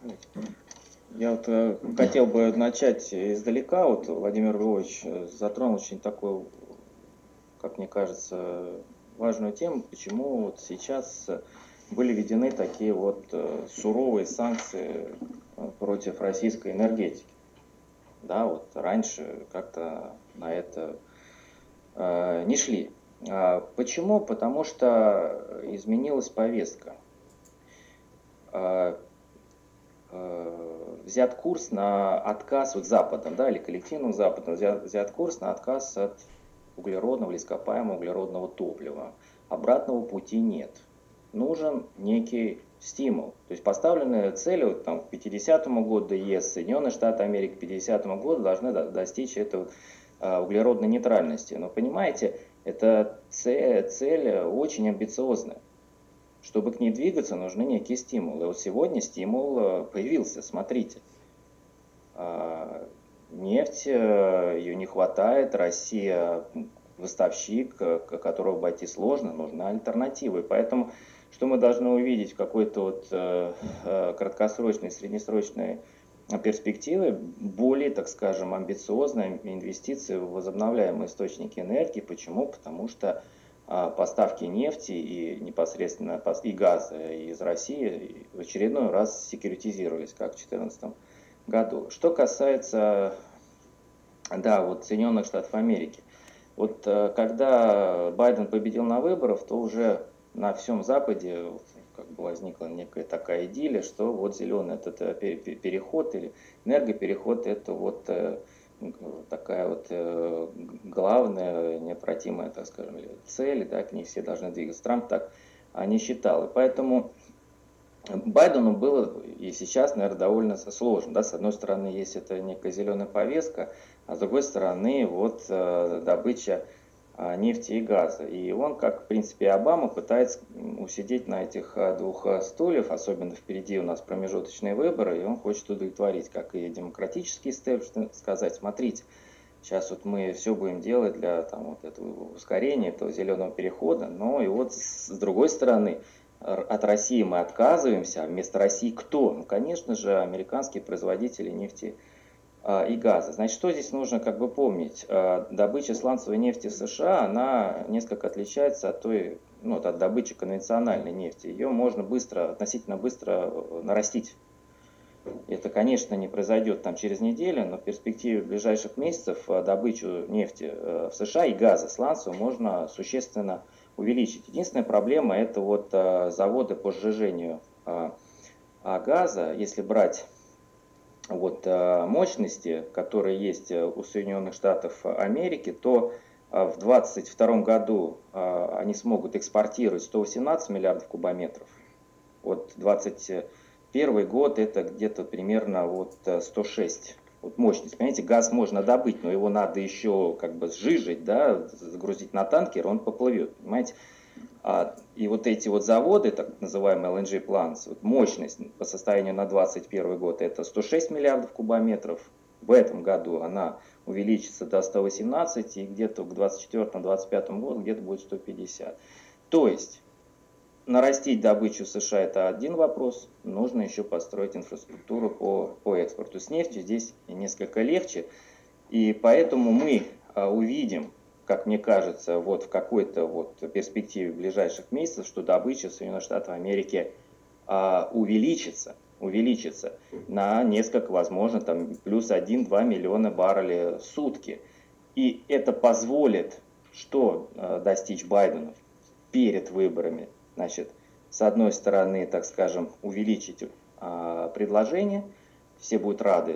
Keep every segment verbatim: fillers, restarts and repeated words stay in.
Я вот э, хотел бы начать издалека. Вот Владимир Львович э, затронул очень такую, как мне кажется, важную тему, почему вот сейчас были введены такие вот э, суровые санкции э, против российской энергетики. Да, вот раньше как-то на это э, не шли. А почему? Потому что изменилась повестка. А, э, взят курс на отказ вот Западом, да, или коллективным Западом, взят, взят курс на отказ от углеродного или ископаемого углеродного топлива. Обратного пути нет. Нужен некий стимул. То есть поставленные цели вот, там, к пятидесятому году ЕС, Соединенные Штаты Америки к пятидесятому году должны достичь этого углеродной нейтральности. Но понимаете, эта цель, цель очень амбициозная. Чтобы к ней двигаться, нужны некие стимулы. Вот сегодня стимул появился, смотрите. Нефть, ее не хватает, Россия поставщик, которого обойти сложно, нужна альтернатива. И поэтому, что мы должны увидеть в какой-то вот краткосрочной, среднесрочной перспективы, более, так скажем, амбициозные инвестиции в возобновляемые источники энергии. Почему? Потому что поставки нефти и непосредственно и газа из России в очередной раз секьюритизировались, как в две тысячи четырнадцатом году. Что касается, да, вот Соединенных Штатов Америки. Вот когда Байден победил на выборах, то уже на всем Западе как бы возникла некая такая идиллия, что вот зеленый этот переход или энергопереход это вот такая вот главная, неотвратимая, так скажем, цель, да, к ней все должны двигаться. Трамп так не считал. И поэтому Байдену было и сейчас, наверное, довольно сложно. Да? С одной стороны, есть эта некая зеленая повестка, а с другой стороны, вот добыча нефти и газа. И он, как в принципе Обама, пытается усидеть на этих двух стульях, особенно впереди у нас промежуточные выборы, и он хочет удовлетворить, как и демократический истеблишмент, сказать, смотрите, сейчас вот мы все будем делать для там, вот этого ускорения, этого зеленого перехода, но и вот с другой стороны, от России мы отказываемся, а вместо России кто? Ну, конечно же, американские производители нефти и газа. Значит, что здесь нужно как бы помнить? Добыча сланцевой нефти в США, она несколько отличается от той, ну, от добычи конвенциональной нефти. Ее можно быстро, относительно быстро нарастить. Это, конечно, не произойдет там через неделю, но в перспективе ближайших месяцев добычу нефти в США и газа сланцевого можно существенно увеличить. Единственная проблема это вот заводы по сжижению газа. Если брать вот мощности, которые есть у Соединенных Штатов Америки, то в двадцать втором году они смогут экспортировать сто восемнадцать миллиардов кубометров. Вот двадцать первый год это где-то примерно вот сто шесть. Вот мощность. Понимаете, газ можно добыть, но его надо еще как бы сжижить, да, загрузить на танкер, он поплывет. Понимаете? И вот эти вот заводы, так называемые эл эн джи plants, вот мощность по состоянию на двадцать первый год это сто шесть миллиардов кубометров. В этом году она увеличится до ста восемнадцати, и где-то к двадцать четвёртому — двадцать пятому году где-то будет сто пятьдесят. То есть нарастить добычу в США это один вопрос, нужно еще построить инфраструктуру по, по экспорту. С нефтью здесь несколько легче, и поэтому мы увидим, как мне кажется, вот в какой-то вот перспективе ближайших месяцев, что добыча Соединенных Штатов Америки а, увеличится, увеличится на несколько, возможно, там плюс один-два миллиона баррелей в сутки. И это позволит что а, достичь Байдену перед выборами? Значит, с одной стороны, так скажем, увеличить а, предложение, все будут рады,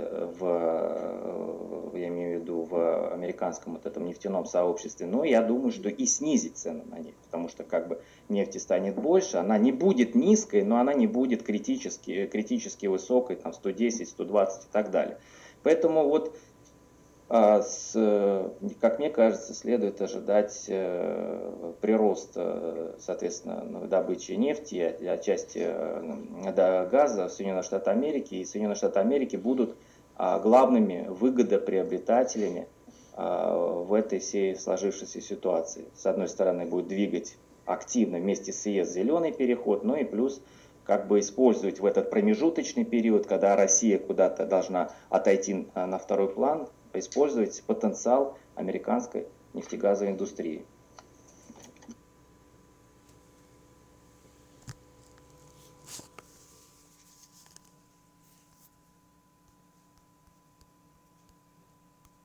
в, я имею в виду, в американском вот этом нефтяном сообществе, но я думаю, что и снизить цены на нефть, потому что как бы нефти станет больше, она не будет низкой, но она не будет критически, критически высокой, там сто десять, сто двадцать и так далее. Поэтому вот, с, как мне кажется, следует ожидать прироста, соответственно, добычи нефти, отчасти газа в Соединенных Штатах Америки. И Соединенные Штаты Америки будут главными выгодоприобретателями в этой всей сложившейся ситуации. С одной стороны, будет двигать активно вместе с ЕС зеленый переход, ну и плюс как бы использовать в этот промежуточный период, когда Россия куда-то должна отойти на второй план, использовать потенциал американской нефтегазовой индустрии.